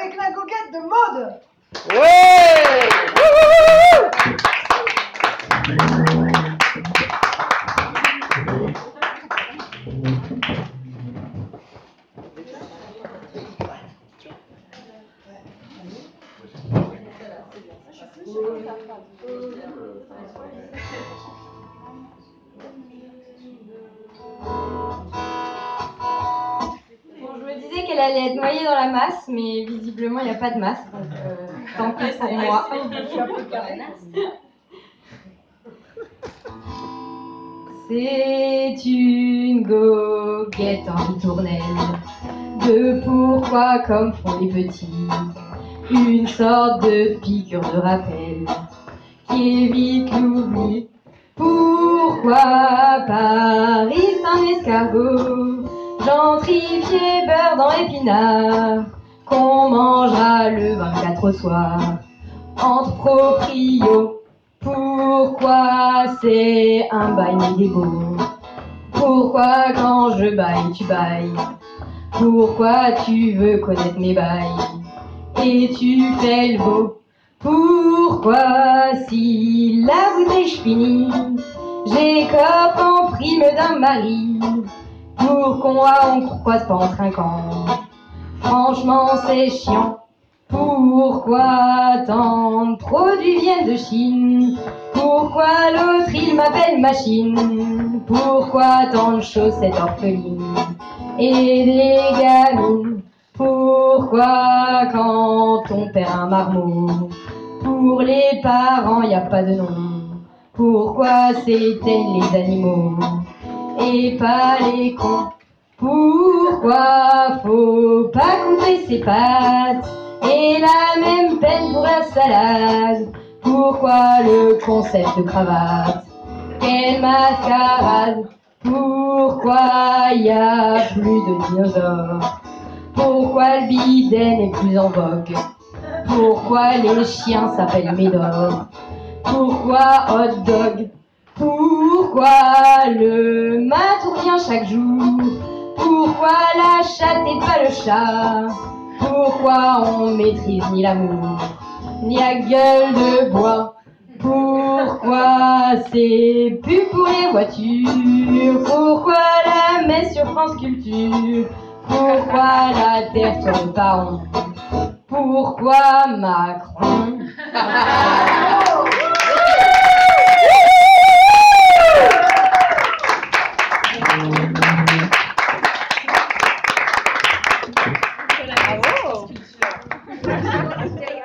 avec la goguette de Maud. Ouais. Bon, je me disais qu'elle allait être noyée dans la masse, mais visiblement il n'y a pas de masse, donc tant pis pour moi. Je suis un peu carré. C'est une goguette en ritournelle de pourquoi comme font les petits, une sorte de piqûre de rappel qui évite l'oubli. Pourquoi Paris c'est un escargot gentrifié beurre dans épinards qu'on mangera le 24 au soir entre proprios. Pourquoi c'est un bail des beaux? Pourquoi quand je baille tu bailles? Pourquoi tu veux connaître mes bails et tu fais le beau? Pourquoi si la bouteille je finis, j'écope en prime d'un mari? Pourquoi on croise pas en trinquant? Franchement c'est chiant. Pourquoi tant de produits viennent de Chine? Pourquoi l'autre il m'appelle machine? Pourquoi tant de chaussettes orphelines et des gamines? Pourquoi quand on perd un marmot, pour les parents y a pas de nom? Pourquoi s'éteignent les animaux et pas les cons? Pourquoi faut pas couper ses pattes et la même peine pour la salade? Pourquoi le concept de cravate? Quelle mascarade! Pourquoi y a plus de dinosaures? Pourquoi le bidet n'est plus en vogue? Pourquoi les chiens s'appellent Médor? Pourquoi hot dog? Pourquoi le matou revient chaque jour? Pourquoi la chatte et pas le chat? Pourquoi on maîtrise ni l'amour, ni la gueule de bois? Pourquoi c'est plus pour les voitures? Pourquoi la messe sur France Culture? Pourquoi la terre tourne pas rond? Pourquoi Macron? Bravo.